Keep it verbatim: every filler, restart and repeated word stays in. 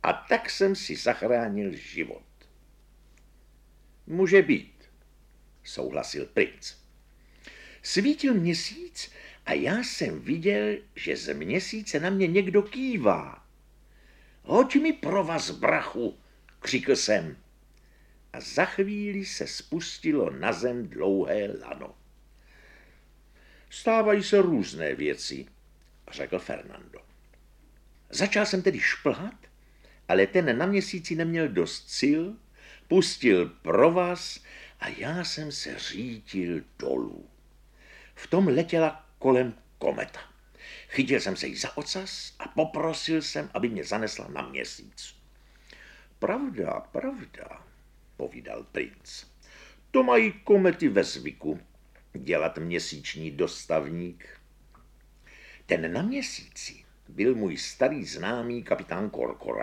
a tak jsem si zachránil život. Může být, souhlasil princ. Svítil měsíc a já jsem viděl, že z měsíce na mě někdo kývá. Hoď mi provaz, brachu, křikl jsem. A za chvíli se spustilo na zem dlouhé lano. Stávají se různé věci, řekl Fernando. Začal jsem tedy šplhat, ale ten na měsíci neměl dost sil, pustil provaz a já jsem se řítil dolů. V tom letěla kolem kometa. Chytil jsem se jí za ocas a poprosil jsem, aby mě zanesla na měsíc. Pravda, pravda, povídal princ. To mají komety ve zvyku, dělat měsíční dostavník. Ten na měsíci byl můj starý známý kapitán Korkora.